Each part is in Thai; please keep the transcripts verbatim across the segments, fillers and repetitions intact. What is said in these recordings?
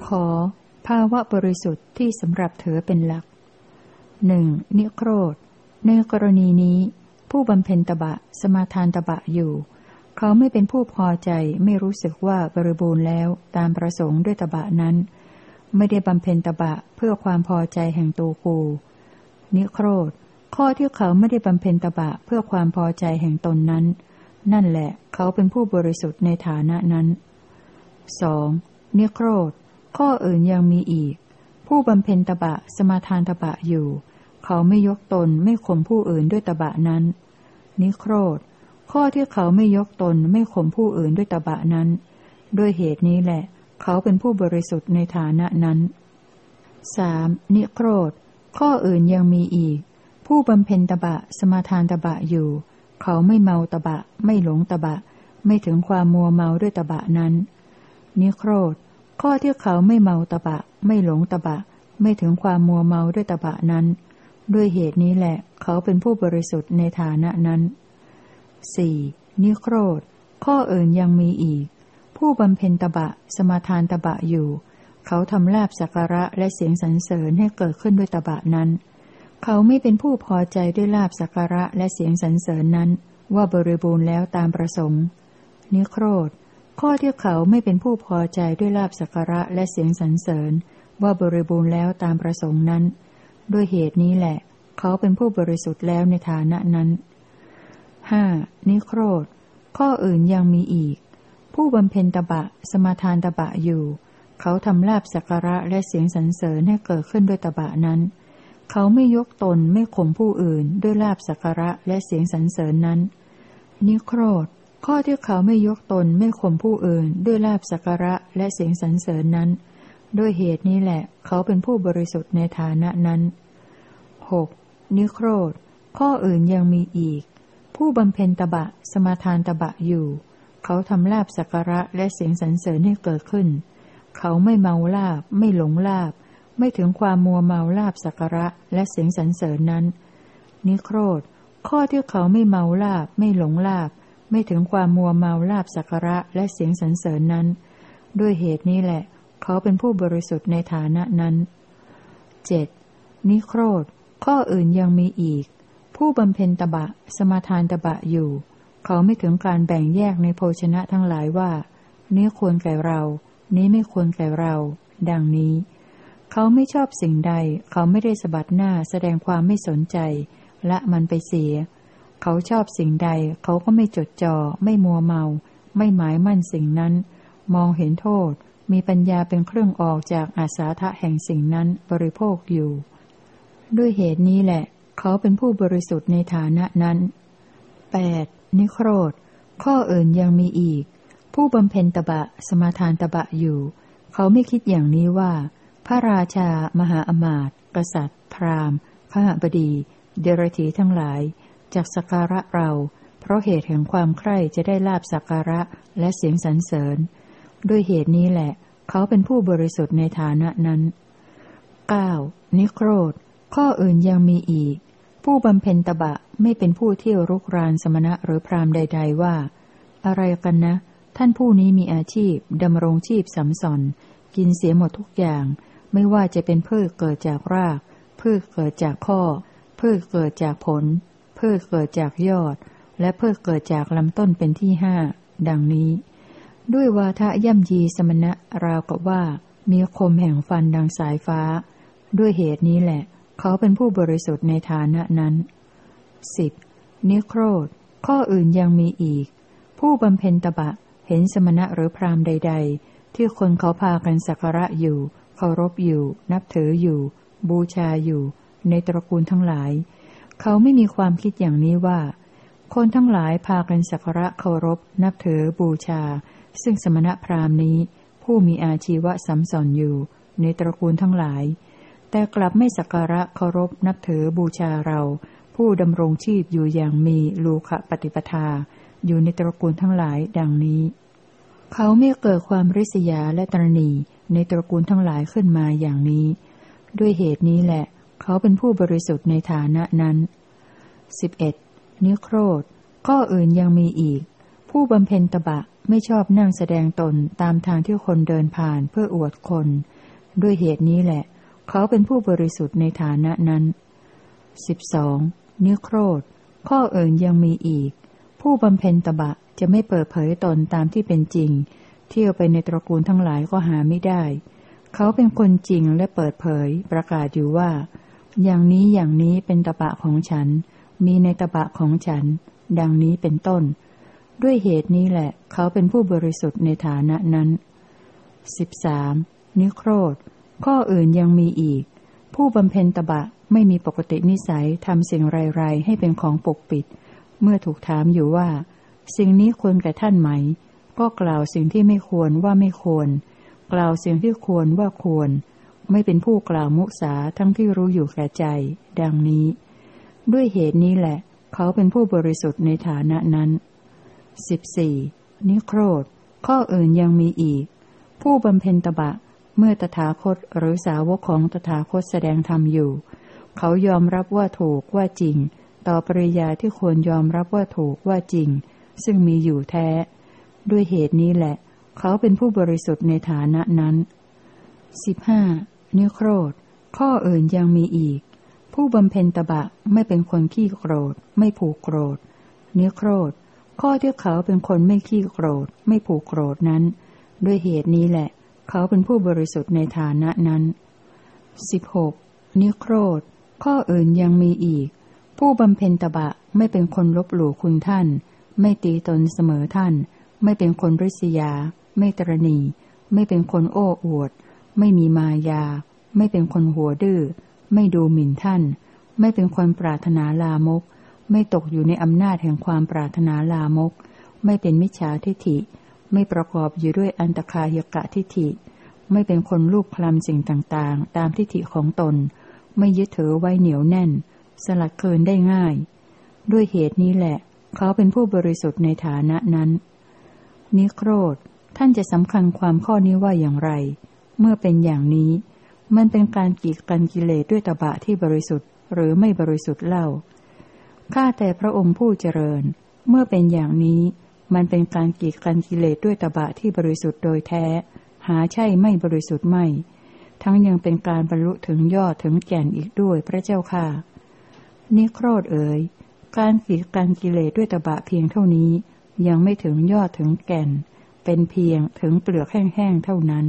ขอภาวะบริสุทธิ์ที่สำหรับเธอเป็นหลักหนึ่งนิโครธในกรณีนี้ผู้บำเพ็ญตบะสมาทานตบะอยู่เขาไม่เป็นผู้พอใจไม่รู้สึกว่าบริบูรณ์แล้วตามประสงค์ด้วยตบะนั้นไม่ได้บำเพ็ญตบะเพื่อความพอใจแห่งตัวกูนิโครธข้อที่เขาไม่ได้บำเพ็ญตบะเพื่อความพอใจแห่งตนนั้นนั่นแหละเขาเป็นผู้บริสุทธิ์ในฐานะนั้นสองนิโครธข้ออื่นยังมีอีกผู้บำเพ็ญตบะสมาทานตบะอยู่เขาไม่ยกตนไม่ข่มผู้อื่นด้วยตบะนั้นนิโครธข้อที่เขาไม่ยกตนไม่ข่มผู้อื่นด้วยตบะนั้นด้วยเหตุนี้แหละเขาเป็นผู้บริสุทธิ์ในฐานะนั้นสามนิโครธข้ออื่นยังมีอีกผู้บำเพ็ญตบะสมาทานตบะอยู่เขาไม่เมาตบะไม่หลงตบะไม่ถึงความมัวเมาด้วยตบะนั้นนิโครธข้อที่เขาไม่เมาตบะไม่หลงตบะไม่ถึงความมัวเมาด้วยตบะนั้นด้วยเหตุนี้แหละเขาเป็นผู้บริสุทธิ์ในฐานะนั้นสี่นิโครธข้ออื่นยังมีอีกผู้บำเพ็ญตบะสมาทานตบะอยู่เขาทำลาภสักการะและเสียงสรรเสริญให้เกิดขึ้นด้วยตบะนั้นเขาไม่เป็นผู้พอใจด้วยลาภสักการะและเสียงสรรเสริญนั้นว่าบริบูรณ์แล้วตามประสงค์นิโครธข้อที่เขาไม่เป็นผู้พอใจด้วยลาภสักการะและเสียงสรรเสริญว่าบริบูรณ์แล้วตามประสงค์นั้นด้วยเหตุนี้แหละเขาเป็นผู้บริสุทธิ์แล้วในฐานะนั้นห้านิโครธข้ออื่นยังมีอีกผู้บำเพ็ญตบะสมาทานตบะอยู่เขาทำลาภสักการะและเสียงสรรเสริญให้เกิดขึ้นด้วยตบะนั้นเขาไม่ยกตนไม่ข่มผู้อื่นด้วยลาภสักการะและเสียงสรรเสริญนั้นนิโครธข้อที่เขาไม่ยกตนไม่ข่มผู้อื่นด้วยลาภสักการะและเสียงสรรเสริญนั้นด้วยเหตุนี้แหละเขาเป็นผู้บริสุทธิ์ในฐานะนั้นหกนิโครธข้ออื่นยังมีอีกผู้บำเพ็ญตบะสมาทานตบะอยู่เขาทำลาภสักการะและเสียงสรรเสริญให้เกิดขึ้นเขาไม่เมาลาภไม่หลงลาภไม่ถึงความมัวเมาลาภสักการะและเสียงสรรเสริญนั้นนิโครธข้อที่เขาไม่เมาลาภไม่หลงลาภไม่ถึงความมัวเมาลาภสักการะและเสียงสรรเสริญนั้นด้วยเหตุนี้แหละเขาเป็นผู้บริสุทธิ์ในฐานะนั้นเจ็ดนิโครธข้ออื่นยังมีอีกผู้บำเพ็ญตบะสมาทานตบะอยู่เขาไม่ถึงการแบ่งแยกในโภชนะทั้งหลายว่านี้ควรแก่เรานี้ไม่ควรแก่เราดังนี้เขาไม่ชอบสิ่งใดเขาไม่ได้สะบัดหน้าแสดงความไม่สนใจละมันไปเสียเขาชอบสิ่งใดเขาก็ไม่จดจ่อไม่มัวเมาไม่หมายมั่นสิ่งนั้นมองเห็นโทษมีปัญญาเป็นเครื่องออกจากอาสาทะแห่งสิ่งนั้นบริโภคอยู่ด้วยเหตุนี้แหละเขาเป็นผู้บริสุทธิ์ในฐานะนั้นแปดนิโครธข้ออื่นยังมีอีกผู้บำเพ็ญตบะสมาทานตบะอยู่เขาไม่คิดอย่างนี้ว่าพระราชามหาอมาตย์กษัตริย์พราหมณ์ขหบดีเดรัจฉีทั้งหลายจากสักการะเราเพราะเหตุแห่งความใคร่จะได้ลาภสักการะและเสียงสรรเสริญด้วยเหตุนี้แหละเขาเป็นผู้บริสุทธิ์ในฐานะนั้นเก้านิโครธข้ออื่นยังมีอีกผู้บำเพ็ญตบะไม่เป็นผู้เที่ยวรุกรานสมณะหรือพราหมณ์ใดๆว่าอะไรกันนะท่านผู้นี้มีอาชีพดำรงชีพสำสอนกินเสียหมดทุกอย่างไม่ว่าจะเป็นพืชเกิดจากรากพืชเกิดจากข้อพืชเกิดจากผลพืชเกิดจากยอดและพืชเกิดจากลำต้นเป็นที่ห้าดังนี้ด้วยวาทะย่ำยีสมณะราวกับว่ามีคมแห่งฟันดังสายฟ้าด้วยเหตุนี้แหละเขาเป็นผู้บริสุทธิ์ในฐานะนั้นสิบนิโครธข้ออื่นยังมีอีกผู้บำเพ็ญตบะเห็นสมณะหรือพราหมณ์ใดๆที่คนเขาพากันสักการะอยู่เคารพอยู่นับถืออยู่บูชาอยู่ในตระกูลทั้งหลายเขาไม่มีความคิดอย่างนี้ว่าคนทั้งหลายพากันสักการะเคารพนับถือบูชาซึ่งสมณะพราหมณ์นี้ผู้มีอาชีวะสำสอนอยู่ในตระกูลทั้งหลายแต่กลับไม่สักการะเคารพนับถือบูชาเราผู้ดำรงชีพอยู่อย่างมีโลคะปฏิปทาอยู่ในตระกูลทั้งหลายดังนี้เขาไม่เกิดความริษยาและตระหนี่ในตระกูลทั้งหลายขึ้นมาอย่างนี้ด้วยเหตุนี้แหละเขาเป็นผู้บริสุทธิ์ในฐานะนั้นสิบเอ็ดนิโครธข้ออื่นยังมีอีกผู้บำเพ็ญตบะไม่ชอบนั่งแสดงตนตามทางที่คนเดินผ่านเพื่ออวดคนด้วยเหตุนี้แหละเขาเป็นผู้บริสุทธิ์ในฐานะนั้น สิบสอง นิโครธข้ออื่นยังมีอีกผู้บำเพ็ญตบะจะไม่เปิดเผยตนตามที่เป็นจริงเที่ยวไปในตระกูลทั้งหลายก็หาไม่ได้เขาเป็นคนจริงและเปิดเผยประกาศอยู่ว่าอย่างนี้อย่างนี้เป็นตบะของฉันมีในตบะของฉันดังนี้เป็นต้นด้วยเหตุนี้แหละเขาเป็นผู้บริสุทธิ์ในฐานะนั้น สิบสาม นิโครธข้ออื่นยังมีอีกผู้บำเพ็ญตบะไม่มีปกตินิสัยทำสิ่งไรๆให้เป็นของปกปิดเมื่อถูกถามอยู่ว่าสิ่งนี้ควรแก่ท่านไหมก็กล่าวสิ่งที่ไม่ควรว่าไม่ควรกล่าวสิ่งที่ควรว่าควรไม่เป็นผู้กล่าวมุสาทั้งที่รู้อยู่แก่ใจดังนี้ด้วยเหตุนี้แหละเขาเป็นผู้บริสุทธิ์ในฐานะนั้น สิบสี่ นิโครธข้ออื่นยังมีอีกผู้บำเพ็ญตบะเมื่อตถาคตหรือสาวกของตถาคตแสดงธรรมอยู่เขายอมรับว่าถูกว่าจริงต่อปริยายที่ควรยอมรับว่าถูกว่าจริงซึ่งมีอยู่แท้ด้วยเหตุนี้แหละเขาเป็นผู้บริสุทธิ์ในฐานะนั้น สิบห้า นิโครธข้ออื่นยังมีอีกผู้บำเพ็ญตบะไม่เป็นคนขี้โกรธไม่ผูกโกรธนิโครธข้อที่เขาเป็นคนไม่ขี้โกรธไม่ผูกโกรธนั้นด้วยเหตุนี้แหละเขาเป็นผู้บริสุทธิ์ในฐานะนั้น สิบหก นิโครธข้ออื่นยังมีอีกผู้บำเพ็ญตบะไม่เป็นคนลบหลู่คุณท่านไม่ตีตนเสมอท่านไม่เป็นคนริษยาไม่ตระหนี่ไม่เป็นคนโอ้อวดไม่มีมายาไม่เป็นคนหัวดื้อไม่ดูหมิ่นท่านไม่เป็นคนปรารถนาลามกไม่ตกอยู่ในอำนาจแห่งความปรารถนาลามกไม่เป็นมิจฉาทิฏฐิไม่ประกอบอยู่ด้วยอันตคาหกะทิฏฐิไม่เป็นคนลูบคลำสิ่งต่างๆตามทิฏฐิของตนไม่ยึดถือไว้เหนียวแน่นสลัดคืนได้ง่ายด้วยเหตุนี้แหละเขาเป็นผู้บริสุทธิ์ในฐานะนั้นนิโครธท่านจะสำคัญความข้อนี้ว่าอย่างไรเมื่อเป็นอย่างนี้มันเป็นการกีดกันกิเลสด้วยตบะที่บริสุทธิ์หรือไม่บริสุทธิ์เล่าข้าแต่พระองค์ผู้เจริญเมื่อเป็นอย่างนี้มันเป็นการกีดกันกิเลสด้วยตบะที่บริสุทธิ์โดยแท้หาใช่ไม่บริสุทธิ์ไม่ทั้งยังเป็นการบรรลุถึงยอดถึงแก่นอีกด้วยพระเจ้าค่ะนิโครธเอ๋ยการกีดกันกิเลสด้วยตบะเพียงเท่านี้ยังไม่ถึงยอดถึงแก่นเป็นเพียงถึงเปลือกแห้งๆเท่านั้น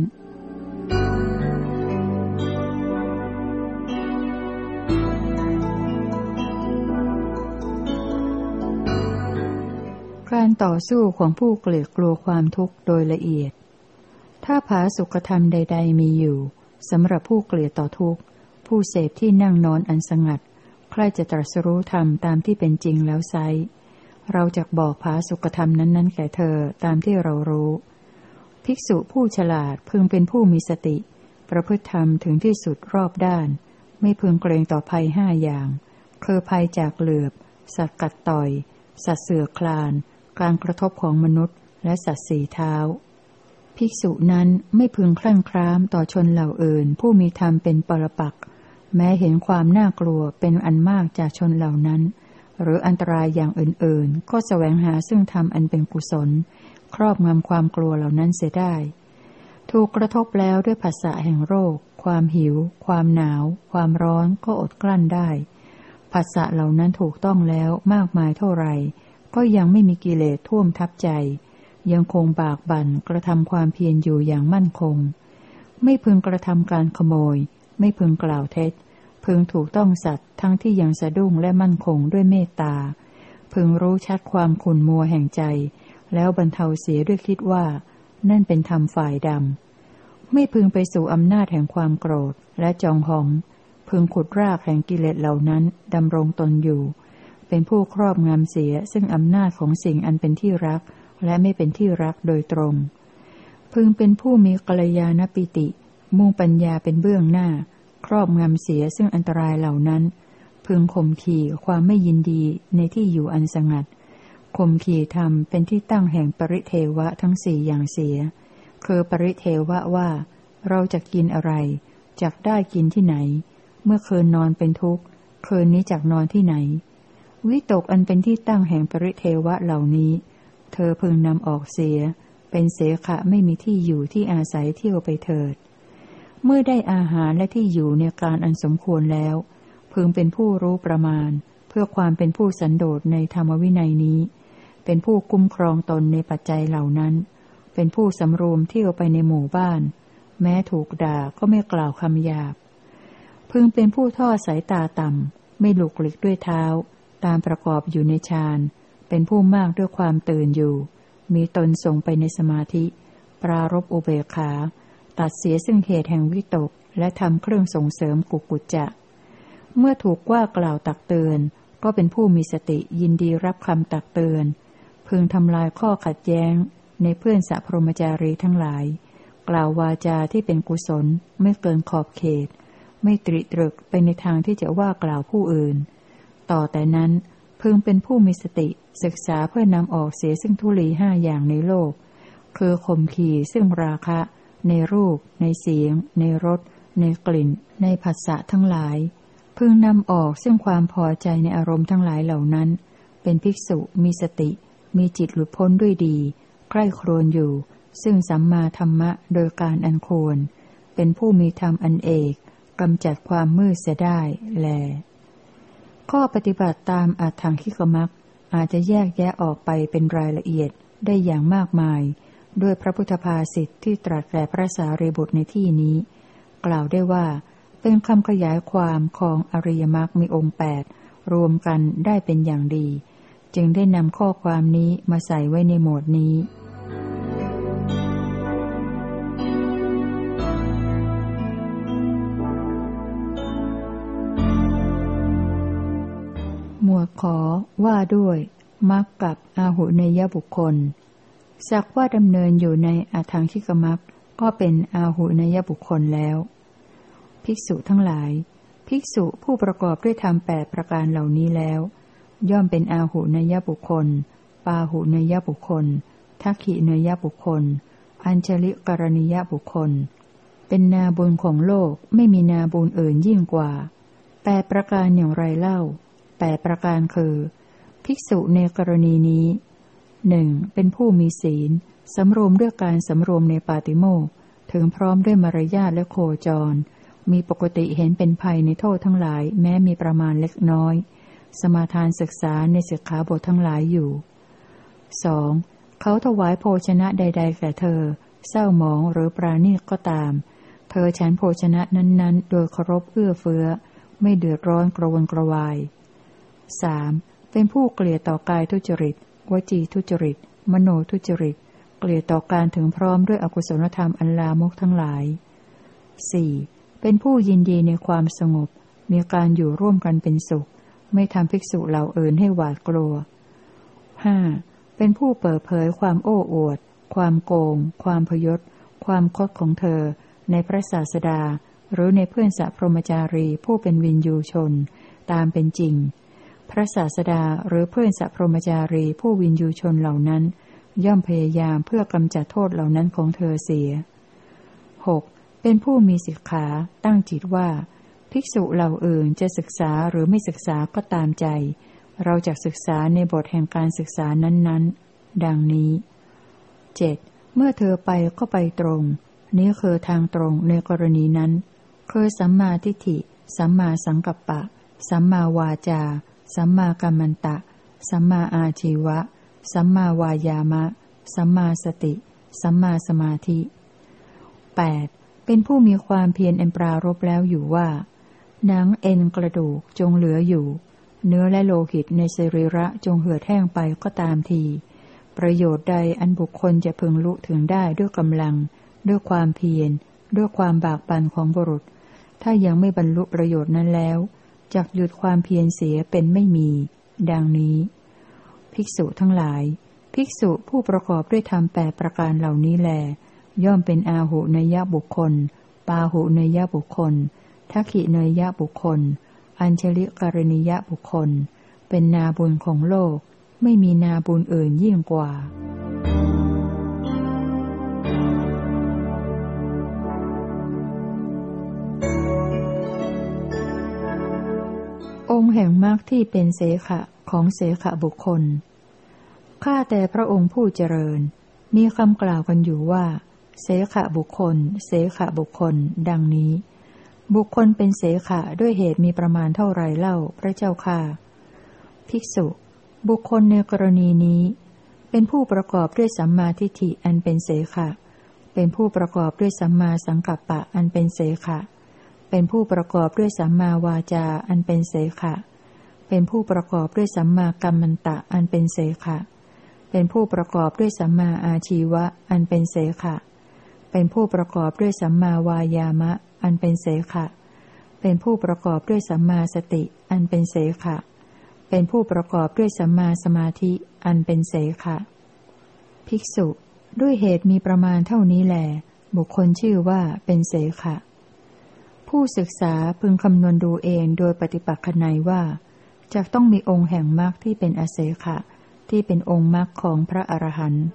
การต่อสู้ของผู้เกลียดกลัวความทุกข์โดยละเอียดถ้าผาสุขธรรมใดๆมีอยู่สำหรับผู้เกลียดต่อทุกข์ผู้เสพที่นั่งนอนอันสงัดใครจะตรัสรู้ธรรมตามที่เป็นจริงแล้วไซร้เราจะบอกผาสุขธรรมนั้นๆแก่เธอตามที่เรารู้ภิกษุผู้ฉลาดพึงเป็นผู้มีสติประพฤติธรรมถึงที่สุดรอบด้านไม่พึงเกรงต่อภัยห้าอย่างคือภัยจากเหลือบสัตว์กัดต่อยสัตว์เสือคลานการกระทบของมนุษย์และสัตว์สี่เท้าภิกษุนั้นไม่พึงคลั่งคล้ามต่อชนเหล่าอื่นผู้มีธรรมเป็นปรปักษ์แม้เห็นความน่ากลัวเป็นอันมากจากชนเหล่านั้นหรืออันตรายอย่างอื่นๆก็แสวงหาซึ่งธรรมอันเป็นกุศลครอบงำความกลัวเหล่านั้นเสียได้ถูกกระทบแล้วด้วยภาษาแห่งโรคความหิวความหนาวความร้อนก็อดกลั้นได้ภาษาเหล่านั้นถูกต้องแล้วมากมายเท่าไหร่ก็ยังไม่มีกิเลสท่วมทับใจยังคงบากบั่นกระทำความเพียรอยู่อย่างมั่นคงไม่พึงกระทำการขโมยไม่พึงกล่าวเท็จพึงถูกต้องสัตว์ทั้งที่ยังสะดุ้งและมั่นคงด้วยเมตตาพึงรู้ชัดความขุ่นมัวแห่งใจแล้วบรรเทาเสียด้วยคิดว่านั่นเป็นธรรมฝ่ายดำไม่พึงไปสู่อำนาจแห่งความโกรธและจองหองพึงขุดรากแห่งกิเลสเหล่านั้นดำรงตนอยู่เป็นผู้ครอบงำเสียซึ่งอำนาจของสิ่งอันเป็นที่รักและไม่เป็นที่รักโดยตรงพึงเป็นผู้มีกัลยาณปิติมุ่งปัญญาเป็นเบื้องหน้าครอบงำเสียซึ่งอันตรายเหล่านั้นพึงข่มขีความไม่ยินดีในที่อยู่อันสงัดข่มขีธรรมเป็นที่ตั้งแห่งปริเทวะทั้งสี่อย่างเสียคือปริเทวะว่าเราจะกินอะไรจักได้กินที่ไหนเมื่อคืนนอนเป็นทุกข์คืนนี้จักนอนที่ไหนวิตกอันเป็นที่ตั้งแห่งปริเทวะเหล่านี้เธอพึงนำออกเสียเป็นเสขะไม่มีที่อยู่ที่อาศัยเที่ยวไปเถิดเมื่อได้อาหารและที่อยู่ในการอันสมควรแล้วพึงเป็นผู้รู้ประมาณเพื่อความเป็นผู้สันโดษในธรรมวินัยนี้เป็นผู้คุ้มครองตนในปัจจัยเหล่านั้นเป็นผู้สำรวมเที่ยวไปในหมู่บ้านแม้ถูกด่าก็ไม่กล่าวคำหยาบพึงเป็นผู้ทอดสายตาต่ำไม่หลุกหลีกด้วยเท้าตามประกอบอยู่ในฌานเป็นผู้มากด้วยความตื่นอยู่มีตนทรงไปในสมาธิปรารภอุเบกขาตัดเสียซึ่งเหตุแห่งวิตกและทำเครื่องส่งเสริมกุกุจจะเมื่อถูกว่ากล่าวตักเตือนก็เป็นผู้มีสติยินดีรับคำตักเตือนพึงทำลายข้อขัดแย้งในเพื่อนสัพพรหมจารีทั้งหลายกล่าววาจาที่เป็นกุศลไม่เกินขอบเขตไม่ตริตรึกไปในทางที่จะว่ากล่าวผู้อื่นต่อแต่นั้นพึงเป็นผู้มีสติศึกษาเพื่อนำออกเสียซึ่งทุลีห้าอย่างในโลกคือข่มขีซึ่งราคะในรูปในเสียงในรสในกลิ่นในผัสสะทั้งหลายพึงนำออกซึ่งความพอใจในอารมณ์ทั้งหลายเหล่านั้นเป็นภิกษุมีสติมีจิตหลุดพ้นด้วยดีใกล้ครวนอยู่ซึ่งสัมมาธรรมะโดยการอันควรเป็นผู้มีธรรมอันเอกกำจัดความมืดเสียได้แลข้อปฏิบัติตามอัตถังคิกมรรคอาจจะแยกแยะออกไปเป็นรายละเอียดได้อย่างมากมายด้วยพระพุทธภาษิตที่ตรัสแก่พระสารีบุตรในที่นี้กล่าวได้ว่าเป็นคำขยายความของอริยมรรคมีองค์แปดรวมกันได้เป็นอย่างดีจึงได้นำข้อความนี้มาใส่ไว้ในหมวดนี้หมวดขอว่าด้วยมรรคกับอาหุเนยบุคคลสักว่าดำเนินอยู่ในอัตถังคิกมรรคก็เป็นอาหุเนยบุคคลแล้วภิกษุทั้งหลายภิกษุผู้ประกอบด้วยธรรมแปดประการเหล่านี้แล้วย่อมเป็นอาหุเนยบุคคลปาหุเนยบุคคลทักขิเนยบุคคลอัญชลิกรณียบุคคลเป็นนาบุญของโลกไม่มีนาบุญอื่นยิ่งกว่าแปดประการอย่างไรเล่าแปดประการคือภิกษุในกรณีนี้หนึ่งเป็นผู้มีศีลสำรวมด้วยการสำรวมในปาติโมกข์ถึงพร้อมด้วยมารยาทและโคจรมีปกติเห็นเป็นภัยในโทษทั้งหลายแม้มีประมาณเล็กน้อยสมาทานศึกษาในสิกขาบททั้งหลายอยู่สองเขาถวายโภชนะใดๆแก่เธอเศร้าหมองหรือปราณีตก็ตามเธอฉันโภชนะนั้นๆโดยเคารพเอื้อเฟื้อไม่เดือดร้อนกระวนกระวายสามเป็นผู้เกลียดต่อกายทุจริตวจีทุจริตมโนทุจริตเกลียดต่อการถึงพร้อมด้วยอกุศลธรรมอันลามกทั้งหลายสี่เป็นผู้ยินดีในความสงบมีการอยู่ร่วมกันเป็นสุขไม่ทำภิกษุเหล่าอื่นให้หวาดกลัวห้าเป็นผู้เปิดเผยความโอ้อวดความโกงความพยศความคดของเธอในพระศาสดาหรือในเพื่อนสัพพรหมจารีผู้เป็นวินยูชนตามเป็นจริงพระศาสดาหรือเพื่อนสัพพรหมจารีผู้วินยูชนเหล่านั้นย่อมพยายามเพื่อกำจัดโทษเหล่านั้นของเธอเสียหกเป็นผู้มีสิกขาตั้งจิตว่าภิกษุเหล่าอื่นจะศึกษาหรือไม่ศึกษาก็ตามใจเราจะศึกษาในบทแห่งการศึกษานั้นๆดังนี้เจ็ดเมื่อเธอไปก็ไปตรงนี้คือทางตรงในกรณีนั้นคือสัมมาทิฏฐิสัมมาสังกัปปะสัมมาวาจาสัมมากัมมันตะสัมมาอาชีวะสัมมาวายามะสัมมาสติสัมมาสมาธิแปดเป็นผู้มีความเพียรอันปรารภแล้วอยู่ว่าหนังเอ็นกระดูกจงเหลืออยู่เนื้อและโลหิตในสรีระจงเหือดแห้งไปก็ตามทีประโยชน์ใดอันบุคคลจะพึงลุถึงได้ด้วยกำลังด้วยความเพียรด้วยความบากบั่นของบุรุษถ้ายังไม่บรรลุประโยชน์นั้นแล้วจักหยุดความเพียรเสียเป็นไม่มีดังนี้ภิกษุทั้งหลายภิกษุผู้ประกอบด้วยธรรมแปดประการเหล่านี้แลย่อมเป็นอาหุเนยบุคคลปาหุเนยบุคคลทักขิเนยบุคคลอัญชลิกรณียบุคคลเป็นนาบุญของโลกไม่มีนาบุญอื่นยิ่งกว่าองค์แห่งมรรคที่เป็นเสขะของเสขะบุคคลข้าแต่พระองค์ผู้เจริญมีคำกล่าวกันอยู่ว่าเสขะบุคคลเสขะบุคคลดังนี้บุคคลเป็นเสขะด้วยเหตุมีประมาณเท่าไรเล่าพระเจ้าค่ะภิกษุบุคคลในกรณีนี้เป็นผู้ประกอบด้วยสัมมาทิฏฐิอันเป็นเสขะเป็นผู้ประกอบด้วยสัมมาสังกัปปะอันเป็นเสขะเป็นผู้ประกอบด้วยสัมมาวาจาอันเป็นเสขะเป็นผู้ประกอบด้วยสัมมากัมมันตะอันเป็นเสขะเป็นผู้ประกอบด้วยสัมมาอาชีวะอันเป็นเสขะเป็นผู้ประกอบด้วยสัมมาวายามะอันเป็นเสขะเป็นผู้ประกอบด้วยสัมมาสติอันเป็นเสขะเป็นผู้ประกอบด้วยสัมมาสมาธิอันเป็นเสขะภิกษุด้วยเหตุมีประมาณเท่านี้แลบุคคลชื่อว่าเป็นเสขะผู้ศึกษาพึงคำนวณดูเองโดยปฏิปักษ์นัยว่าจะต้องมีองค์แห่งมรรคที่เป็นอเสขะที่เป็นองค์มรรคของพระอรหันต์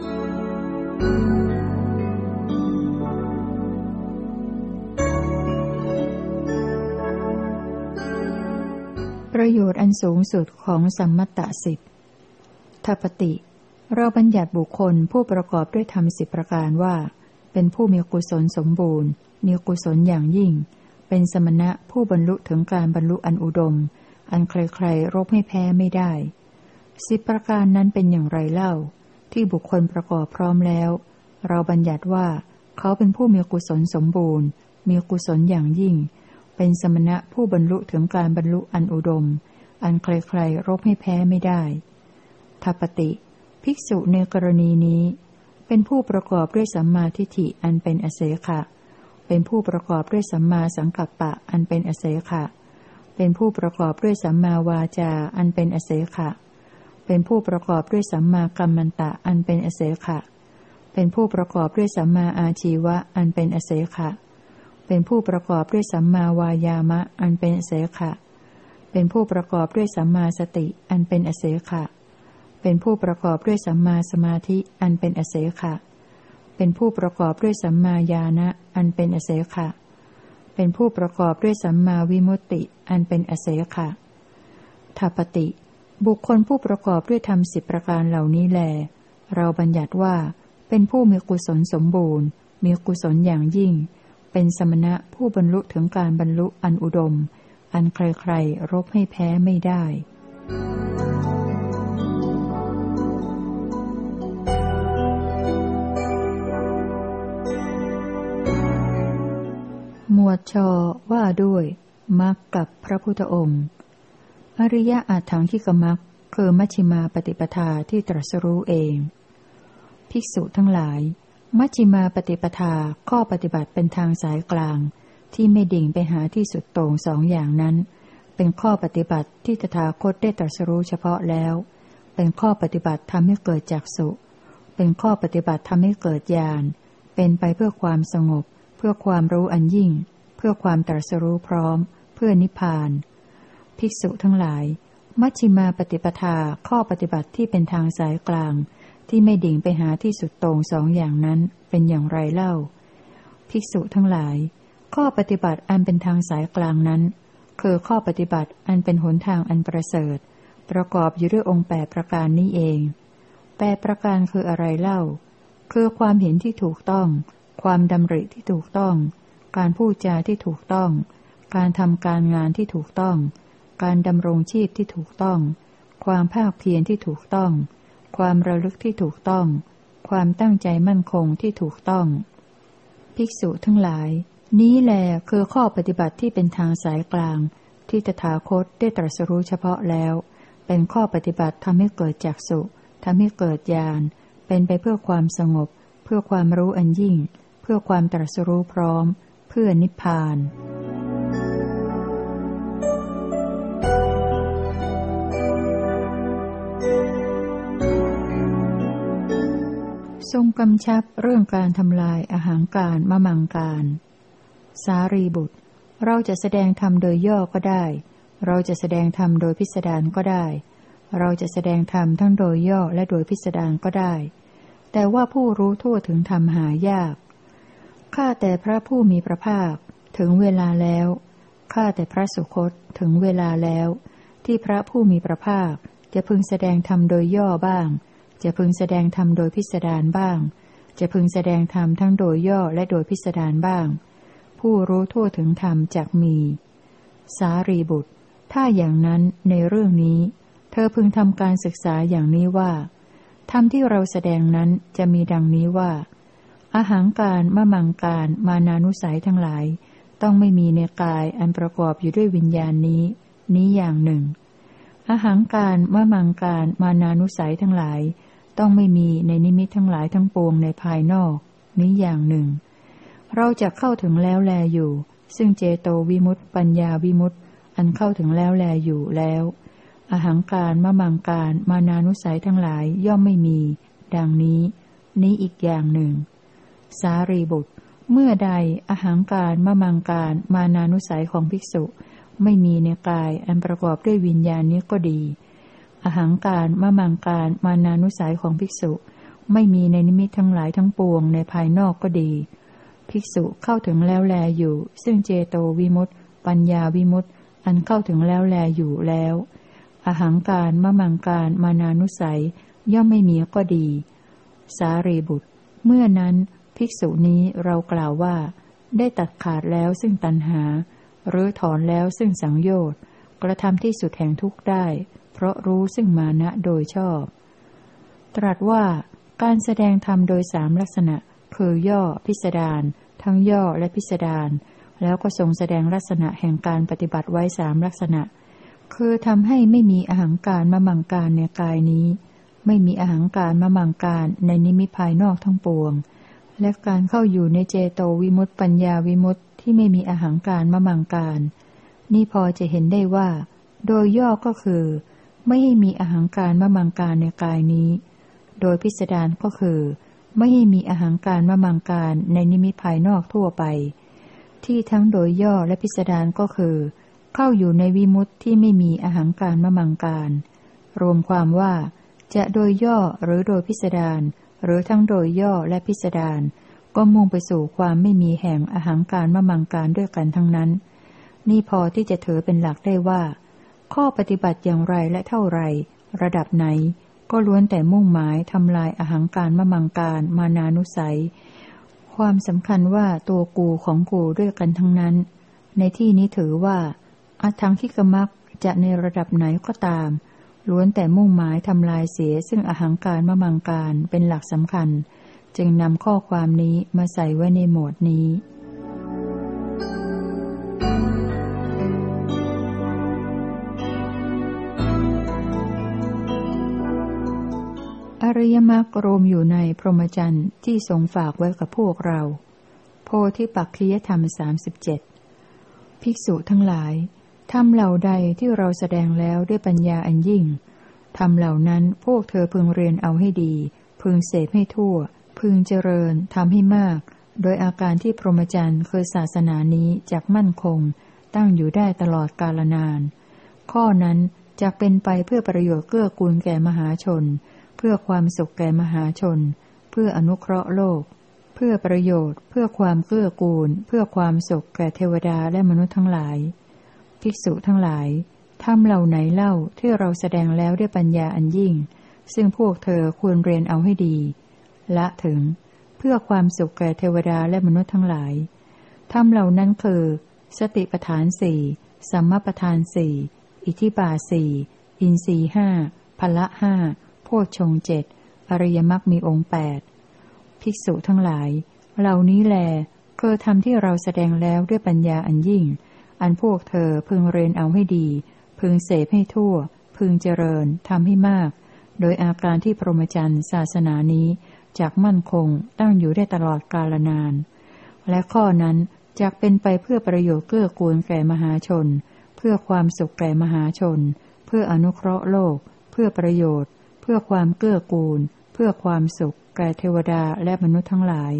ประโยชน์อันสูงสุดของสัมมัตตสิบทัปติเราบัญญัติบุคคลผู้ประกอบด้วยธรรมสิบประการว่าเป็นผู้มีกุศลสมบูรณ์มีกุศลอย่างยิ่งเป็นสมณะผู้บรรลุถึงการบรรลุอันอุดมอันใครๆรบให้แพ้ไม่ได้สิบประการนั้นเป็นอย่างไรเล่าที่บุคคลประกอบพร้อมแล้วเราบัญญัติว่าเขาเป็นผู้มีกุศลสมบูรณ์มีกุศลอย่างยิ่งเป็นสมณะผู้บรรลุถึงการบรรลุอันอุดมอันใครๆรบให้แพ้ไม่ได้ทัปติภิกษุในกรณีนี้เป็นผู้ประกอบด้วยสัมมาทิฏฐิอันเป็นอเสขะเป็นผู้ประกอบด้วยสัมมาสังกัปปะอันเป็นอเสขะเป็นผู้ประกอบด้วยสัมมาวาจาอันเป็นอเสขะเป็นผู้ประกอบด้วยสัมมากัมมันตะอันเป็นอเสขะเป็นผู้ประกอบด้วยสัมมาอาชีวะอันเป็นอเสขะเป็นผู้ประกอบด้วยสัมมาวายามะอันเป็นอเสขะเป็นผู้ประกอบด้วยสัมมาสติอันเป็นอเสขะเป็นผู้ประกอบด้วยสัมมาสมาธิอันเป็นอเสขะเป็นผู้ประกอบด้วยสัมมาญาณะอันเป็นอเสขะเป็นผู้ประกอบด้วยสัมมาวิมุตติอันเป็นอเสขะทัปติบุคคลผู้ประกอบด้วยธรรมสิบประการเหล่านี้แลเราบัญญัติว่าเป็นผู้มีกุศลสมบูรณ์มีกุศลอย่างยิ่งเป็นสมณะผู้บรรลุถึงการบรรลุอันอุดมอันใครๆรบให้แพ้ไม่ได้หมวดชว่าด้วยมรรคกับพระพุทธองค์อริยอัตถังคิกมรรคคือมัชฌิมาปฏิปทาที่ตรัสรู้เองภิกษุทั้งหลายมัชฌิมาปฏิปทาข้อปฏิบัติเป็นทางสายกลางที่ไม่ดิ่งไปหาที่สุดโต่งสองอย่างนั้นเป็นข้อปฏิบัติที่ตถาคตได้ตรัสรู้เฉพาะแล้วเป็นข้อปฏิบัติทำให้เกิดจักษุเป็นข้อปฏิบัติทำให้เกิดญาณเป็นไปเพื่อความสงบเพื่อความรู้อันยิ่งเพื่อความตรัสรู้พร้อมเพื่อนิพพานภิกษุทั้งหลายมัชฌิมาปฏิปทาข้อปฏิบัติที่เป็นทางสายกลางที่ไม่ดิ่งไปหาที่สุดโต่งสองอย่างนั้นเป็นอย่างไรเล่าภิกษุทั้งหลายข้อปฏิบัติอันเป็นทางสายกลางนั้นคือข้อปฏิบัติอันเป็นหนทางอันประเสริฐประกอบอยู่ด้วยองค์แปดประการนี้เองแปดประการคืออะไรเล่าคือความเห็นที่ถูกต้องความดำริที่ถูกต้องการพูดจาที่ถูกต้องการทำการงานที่ถูกต้องการดำรงชีพที่ถูกต้องความภาคเพียรที่ถูกต้องความระลึกที่ถูกต้องความตั้งใจมั่นคงที่ถูกต้องภิกษุทั้งหลายนี้แลคือข้อปฏิบัติที่เป็นทางสายกลางที่ตถาคตได้ตรัสรู้เฉพาะแล้วเป็นข้อปฏิบัติทำให้เกิดจักษุทำให้เกิดญาณเป็นไปเพื่อความสงบเพื่อความรู้อันยิ่งเพื่อความตรัสรู้พร้อมเพื่อนิพพานทรงกำชับเรื่องการทำลายอหังการมมังการสารีบุตรเราจะแสดงธรรมโดยย่อก็ได้เราจะแสดงธรรมโดยพิสดารก็ได้เราจะแสดงธรรมทั้งโดยย่อและโดยพิสดารก็ได้แต่ว่าผู้รู้ทั่วถึงธรรมหายากข้าแต่พระผู้มีพระภาคถึงเวลาแล้วข้าแต่พระสุคตถึงเวลาแล้วที่พระผู้มีพระภาคจะพึงแสดงธรรมโดยย่อบ้างจะพึงแสดงธรรมโดยพิสดารบ้างจะพึงแสดงธรรมทั้งโดยย่อและโดยพิสดารบ้างผู้รู้ทั่วถึงธรรมจักมีสารีบุตรถ้าอย่างนั้นในเรื่องนี้เธอพึงทำการศึกษาอย่างนี้ว่าธรรมที่เราแสดงนั้นจะมีดังนี้ว่าอหังการมะมังการมานานุสัยทั้งหลายต้องไม่มีในกายอันประกอบอยู่ด้วยวิญญาณนี้นี้อย่างหนึ่งอหังการมะมังการมานานุสัยทั้งหลายต้องไม่มีในนิมิตทั้งหลายทั้งปวงในภายนอกนี้อย่างหนึ่งเราจะเข้าถึงแล้วแลอยู่ซึ่งเจโตวิมุตติปัญญาวิมุตติอันเข้าถึงแล้วแลอยู่แล้วอหังการมะมังการมานานุสัยทั้งหลายย่อมไม่มีดังนี้นี้อีกอย่างหนึ่งสารีบุตรเมื่อใดอหังการมะมังการมานานุสัยของภิกษุไม่มีในกายอันประกอบด้วยวิญญาณนี้ก็ดีอหังการมะมังการมานานุสัยของภิกษุไม่มีในนิมิตทั้งหลายทั้งปวงในภายนอกก็ดีภิกษุเข้าถึงแล้วแลอยู่ซึ่งเจโตวิมุตติปัญญาวิมุตติอันเข้าถึงแล้วแลอยู่แล้วอหังการมะมังการมานานุสัยย่อมไม่มีก็ดีสารีบุตรเมื่อนั้นภิกษุนี้เรากล่าวว่าได้ตัดขาดแล้วซึ่งตัณหาหรือถอนแล้วซึ่งสังโยชน์กระทำที่สุดแห่งทุกข์ได้เพราะรู้ซึ่งมานะโดยชอบตรัสว่าการแสดงธรรมโดยสามลักษณะคือย่อพิสดารทั้งย่อและพิสดารแล้วก็ทรงแสดงลักษณะแห่งการปฏิบัติไว้สามลักษณะคือทำให้ไม่มีอหังการมะมังการในกายนี้ไม่มีอหังการมะมังการในนิมิตภายนอกทั้งปวงและการเข้าอยู่ในเจโตวิมุตติปัญญาวิมุตติที่ไม่มีอหังการมะมังการนี่พอจะเห็นได้ว่าโดยย่อก็คือไม่ให้มีอหังการมะมังการในกายนี้โดยพิสดารก็คือไม่ให้มีอหังการมะมังการในนิมิตภายนอกทั่วไปที่ทั้งโดยย่อและพิสดารก็คือเข้าอยู่ในวิมุตติที่ไม่มีอหังการมะมังการรวมความว่าจะโดยย่อหรือโดยพิสดารหรือทั้งโดยย่อและพิสดารก็มุ่งไปสู่ความไม่มีแห่งอหังการมะมังการด้วยกันทั้งนั้นนี่พอที่จะถือเป็นหลักได้ว่าข้อปฏิบัติอย่างไรและเท่าไรระดับไหนก็ล้วนแต่มุ่งหมายทำลายอหังการมะมังการมานานุสัยความสำคัญว่าตัวกูของกูด้วยกันทั้งนั้นในที่นี้ถือว่าอัตถังคิกมักจะในระดับไหนก็ตามล้วนแต่มุ่งหมายทำลายเสียซึ่งอหังการมะมังการเป็นหลักสำคัญจึงนำข้อความนี้มาใส่ไว้ในหมวดนี้อริยมรรครวมอยู่ในพรหมจรรย์ที่ทรงฝากไว้กับพวกเราโพธิปักขิยธรรมสามสิบเจ็ดภิกษุทั้งหลายธรรมเหล่าใดที่เราแสดงแล้วด้วยปัญญาอันยิ่งธรรมเหล่านั้นพวกเธอพึงเรียนเอาให้ดีพึงเสพให้ทั่วพึงเจริญทำให้มากโดยอาการที่พรหมจรรย์คือศาสนานี้จักมั่นคงตั้งอยู่ได้ตลอดกาลนานข้อนั้นจักเป็นไปเพื่อประโยชน์เกื้อกูลแก่มหาชนเพื่อความสุขแก่มหาชนเพื่ออนุเคราะห์โลกเพื่อประโยชน์เพื่อความเกื้อกูลเพื่อความสุขแก่เทวดาและมนุษย์ทั้งหลายภิกษุทั้งหลายธรรมเหล่าไหนเล่าที่เราแสดงแล้วด้วยปัญญาอันยิ่งซึ่งพวกเธอควรเรียนเอาให้ดีละถึงเพื่อความสุขแก่เทวดาและมนุษย์ทั้งหลายธรรมเหล่านั้นคือสติปัฏฐานสี่สัมมาปัฏฐานสี่อิทธิบาทสี่อินทรีย์ห้าพละห้าโพชฌงค์เจ็ดอริยมรรคมีองค์แปดภิกษุทั้งหลายเหล่านี้แลคือธรรมที่เราแสดงแล้วด้วยปัญญาอันยิ่งอันพวกเธอพึงเรียนเอาให้ดีพึงเสพให้ทั่วพึงเจริญทำให้มากโดยอาการที่พรหมจรรย์ศาสนานี้จักมั่นคงตั้งอยู่ได้ตลอดกาลนานและข้อนั้นจักเป็นไปเพื่อประโยชน์เกื้อกูลแก่มหาชนเพื่อความสุขแก่มหาชนเพื่ออนุเคราะห์โลกเพื่อประโยชน์เพื่อความเกื้อกูลเพื่อความสุขแก่เทวดาและมนุษย์ทั้งหลาย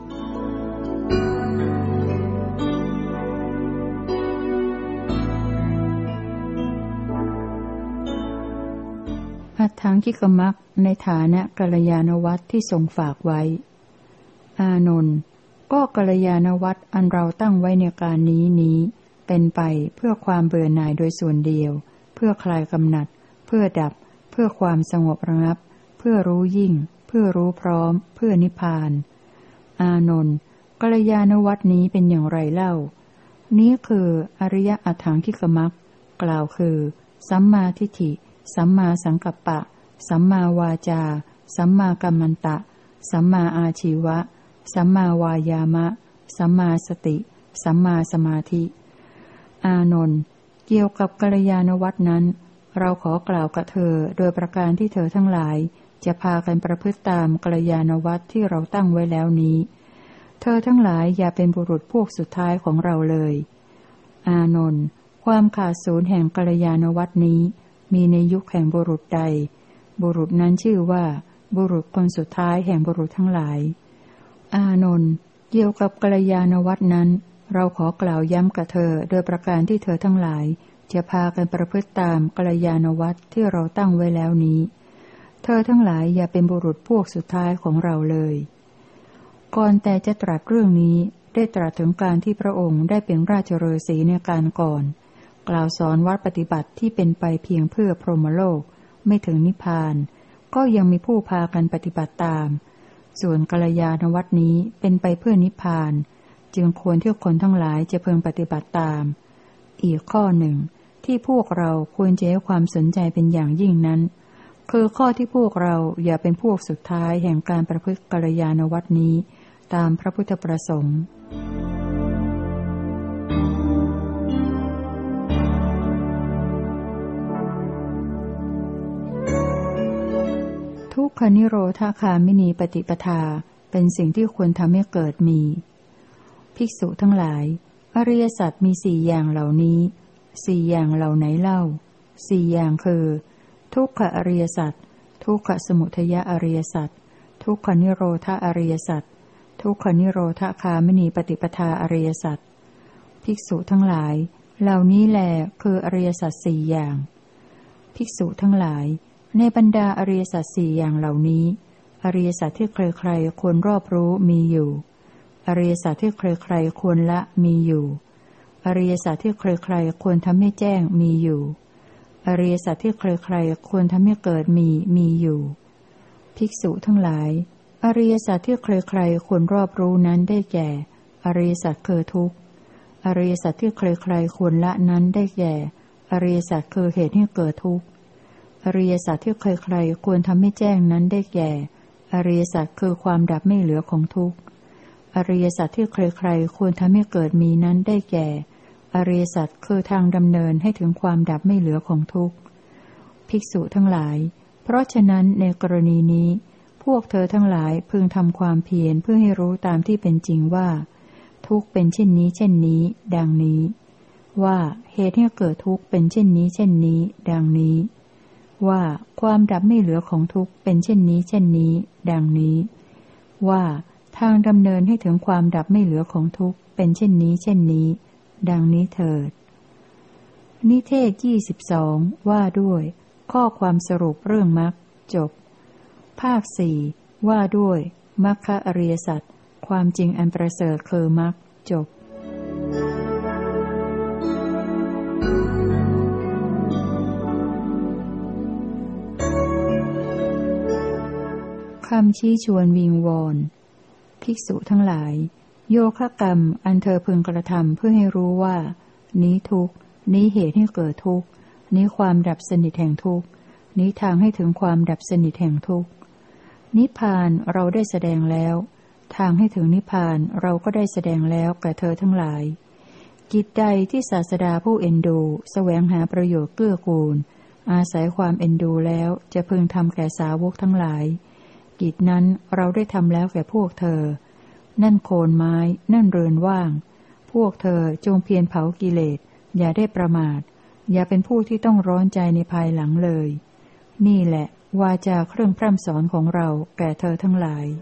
อัตถังคิกมักในฐานะกัลยาณวัตรที่ทรงฝากไว้อานนท์ก็กัลยาณวัตรอันเราตั้งไว้ในการนี้นี้เป็นไปเพื่อความเบื่อหน่ายโดยส่วนเดียวเพื่อคลายกำหนัดเพื่อดับเพื่อความสงบระงับเพื่อรู้ยิ่งเพื่อรู้พร้อมเพื่อนิพพานอานนท์กัลยาณวัตรนี้เป็นอย่างไรเล่านี้คืออริยอัฏฐังคิกมัคกล่าวคือสัมมาทิฏฐิสัมมาสังกัปปะสัมมาวาจาสัมมากัมมันตะสัมมาอาชีวะสัมมาวายามะสัมมาสติสัมมาสมาธิอานนท์เกี่ยวกับกัลยาณวัตรนั้นเราขอกล่าวกับเธอโดยประการที่เธอทั้งหลายจะพากันประพฤติตามกัลยาณวัตรที่เราตั้งไว้แล้วนี้เธอทั้งหลายอย่าเป็นบุรุษพวกสุดท้ายของเราเลยอานนท์ความขาดศูนย์แห่งกัลยาณวัตรนี้มีในยุคแห่งบุรุษใดบุรุษนั้นชื่อว่าบุรุษคนสุดท้ายแห่งบุรุษทั้งหลายอานนท์เกี่ยวกับกัลยาณวัตรนั้นเราขอกล่าวย้ำกับเธอโดยประการที่เธอทั้งหลายจะพากันประพฤติตามกัลยาณวัตรที่เราตั้งไว้แล้วนี้เธอทั้งหลายอย่าเป็นบุรุษพวกสุดท้ายของเราเลยก่อนแต่จะตรัสเรื่องนี้ได้ตรัสถึงการที่พระองค์ได้เป็นราชฤาษีในการก่อนกล่าวสอนวัดปฏิบัติที่เป็นไปเพียงเพื่อพรหมโลกไม่ถึงนิพพานก็ยังมีผู้พากันปฏิบัติตามส่วนกัลยาณวัตรนี้เป็นไปเพื่อนิพพานจึงควรที่คนทั้งหลายจะพึงปฏิบัติตามอีกข้อหนึ่งที่พวกเราควรจะให้ความสนใจเป็นอย่างยิ่งนั้นคือข้อที่พวกเราอย่าเป็นพวกสุดท้ายแห่งการประพฤติกัลยาณวัตรนี้ตามพระพุทธประสงค์ทุกขนิโรธคามินีปฏิปทาเป็นสิ่งที่ควรทำให้เกิดมีภิกษุทั้งหลายอริยสัจมีสี่อย่างเหล่านี้สี่อย่างเหล่าไหนเล่าสี่อย่างคือทุกขอริยสัจทุกขสมุทัยอริยสัจทุกขนิโรธอริยสัจทุกขนิโรธคามินีปฏิปทาอริยสัจภิกษุทั้งหลายเหล่านี้แลคืออริยสัจสี่อย่างภิกษุทั้งหลายในบรรดาอริยสัจสี่อย่างเหล่านี้อริยสัจที่ใครๆควรรอบรู้มีอยู่อริยสัจที่ใครๆควรละมีอยู่อริยสัจที่ใครๆควรทำให้แจ้งมีอยู่อริยสัจที่ใครๆควรทำให้เกิดมีมีอยู่ภิกษุทั้งหลายอริยสัจที่ใครๆควรรอบรู้นั้นได้แก่อริยสัจคือทุกข์อริยสัจที่ใครๆควรละนั้นได้แก่อริยสัจคือเหตุให้เกิดทุกข์อริยสัจที่ใครๆควรทำให้แจ้งนั้นได้แก่อริยสัจคือความดับไม่เหลือของทุกข์อริยสัจที่ใครๆควรทำให้เกิดมีนั้นได้แก่อริยสัจคือทางดำเนินให้ถึงความดับไม่เหลือของทุกข์ภิกษุทั้งหลายเพราะฉะนั้นในกรณีนี้พวกเธอทั้งหลายพึงทำความเพียรเพื่อให้รู้ตามที่เป็นจริงว่าทุกข์เป็นเช่นนี้เช่นนี้ดังนี้ว่าเหตุให้เกิดทุกข์เป็นเช่นนี้เช่นนี้ดังนี้ว่าความดับไม่เหลือของทุกข์เป็นเช่นนี้เช่นนี้ดังนี้ว่าทางดำเนินให้ถึงความดับไม่เหลือของทุกข์เป็นเช่นนี้เช่นนี้ดังนี้เถิดนิเทศยี่สิบสองว่าด้วยข้อความสรุปเรื่องมรรคจบภาคสี่ว่าด้วยมรรคอริยสัจความจริงอันประเสริฐคือมรรคจบคำชี้ชวนวิงวอนภิกษุทั้งหลายโยคะกรรมอันเธอพึงกระทำเพื่อให้รู้ว่านี้ทุกข์นี้เหตุให้เกิดทุกข์นี้ความดับสนิทแห่งทุกข์นี้ทางให้ถึงความดับสนิทแห่งทุกข์นิพพานเราได้แสดงแล้วทางให้ถึงนิพพานเราก็ได้แสดงแล้วแก่เธอทั้งหลายกิจใดที่ศาสดาผู้เอ็นดูแสวงหาประโยชน์เกื้อกูลอาศัยความเอ็นดูแล้วจะพึงทำแก่สาวกทั้งหลายกิจนั้นเราได้ทำแล้วแก่พวกเธอนั่นโคนไม้นั่นเรือนว่างพวกเธอจงเพียรเผากิเลสอย่าได้ประมาทอย่าเป็นผู้ที่ต้องร้อนใจในภายหลังเลยนี่แหละวาจาเครื่องพร่ำสอนของเราแก่เธอทั้งหลาย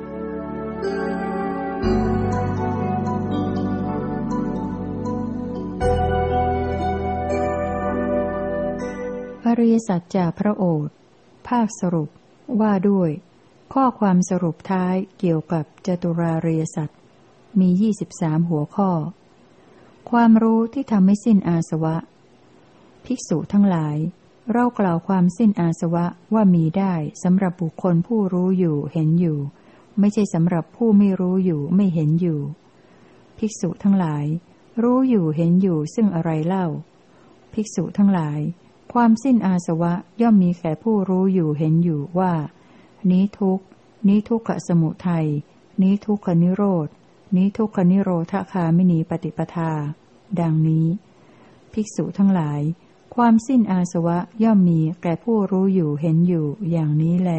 อริยสัจจาพระโอษฐ์ภาคสรุปว่าด้วยข้อความสรุปท้ายเกี่ยวกับจตุราริยสัจมียี่สิบสามหัวข้อความรู้ที่ทำให้สิ้นอาสวะภิกษุทั้งหลายเรากล่าวความสิ้นอาสวะว่ามีได้สำหรับบุคคลผู้รู้อยู่เห็นอยู่ไม่ใช่สำหรับผู้ไม่รู้อยู่ไม่เห็นอยู่ภิกษุทั้งหลายรู้อยู่เห็นอยู่ซึ่งอะไรเล่าภิกษุทั้งหลายความสิ้นอาสวะย่อมมีแก่ผู้รู้อยู่เห็นอยู่ว่านี้ทุกข์นี้ทุกขสมุทัยนี้ทุกขนิโรธนี้ทุกขนิโรธคามินีปฏิปทาดังนี้ภิกษุทั้งหลายความสิ้นอาสวะย่อมมีแก่ผู้รู้อยู่เห็นอยู่อย่างนี้แล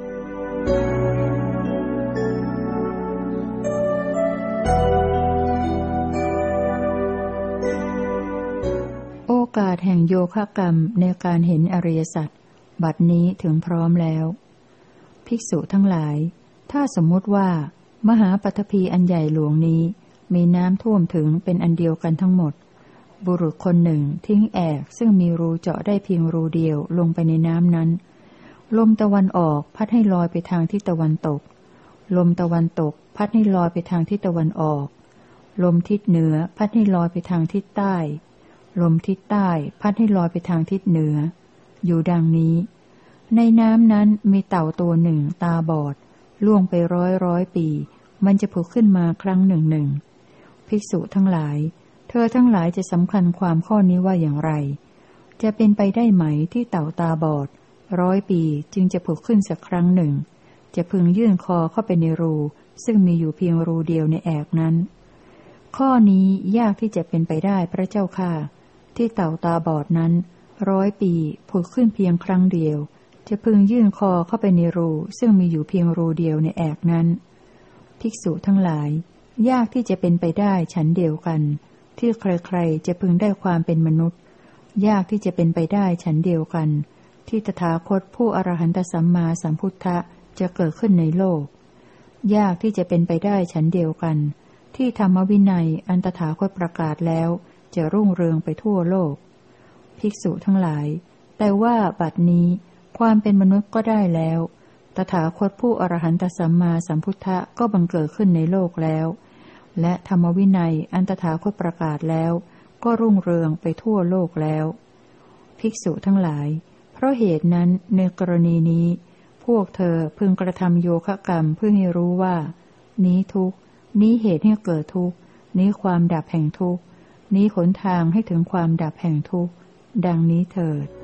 โอกาสแห่งโยคะกรรมในการเห็นอริยสัจบัดนี้ถึงพร้อมแล้วภิกษุทั้งหลายถ้าสมมุติว่ามหาปฐพีอันใหญ่หลวงนี้มีน้ำท่วมถึงเป็นอันเดียวกันทั้งหมดบุรุษคนหนึ่งทิ้งแอกซึ่งมีรูเจาะได้เพียงรูเดียวลงไปในน้ำนั้นลมตะวันออกพัดให้ลอยไปทางทิศตะวันตกลมตะวันตกพัดให้ลอยไปทางทิศตะวันออกลมทิศเหนือพัดให้ลอยไปทางทิศใต้ลมทิศใต้พัดให้ลอยไปทางทิศเหนืออยู่ดังนี้ในน้ำนั้นมีเต่าตัวหนึ่งตาบอดล่วงไปร้อยร้อยปีมันจะผุดขึ้นมาครั้งหนึ่งหนึ่งภิกษุทั้งหลายเธอทั้งหลายจะสำคัญความข้อนี้ว่าอย่างไรจะเป็นไปได้ไหมที่เต่าตาบอดร้อยปีจึงจะผุดขึ้นสักครั้งหนึ่งจะพึงยื่นคอเข้าไปในรูซึ่งมีอยู่เพียงรูเดียวในแอกนั้นข้อนี้ยากที่จะเป็นไปได้พระเจ้าค่ะที่เต่าตาบอดนั้นร้อยปีผุดขึ้นเพียงครั้งเดียวจะพึงยื่นคอเข้าไปในรูซึ่งมีอยู่เพียงรูเดียวในแอกนั้นภิกษุทั้งหลายยากที่จะเป็นไปได้ฉันเดียวกันที่ใครๆจะพึงได้ความเป็นมนุษย์ยากที่จะเป็นไปได้ฉันเดียวกันที่ตถาคตผู้อรหันตสัมมาสัมพุทธะจะเกิดขึ้นในโลกยากที่จะเป็นไปได้ฉันเดียวกันที่ธรรมวินัยอันตถาคตประกาศแล้วจะรุ่งเรืองไปทั่วโลกภิกษุทั้งหลายแต่ว่าบัดนี้ความเป็นมนุษย์ก็ได้แล้วตถาคตผู้อรหันตสัมมาสัมพุทธะก็บังเกิดขึ้นในโลกแล้วและธรรมวินัยอันตถาคตประกาศแล้วก็รุ่งเรืองไปทั่วโลกแล้วภิกษุทั้งหลายเพราะเหตุนั้นในกรณีนี้พวกเธอพึงกระทำโยคะกรรมเพื่อให้รู้ว่านี้ทุกข์นี้เหตุให้เกิดทุกข์นี้ความดับแห่งทุกข์นี้หนทางให้ถึงความดับแห่งทุกข์ดังนี้เถิด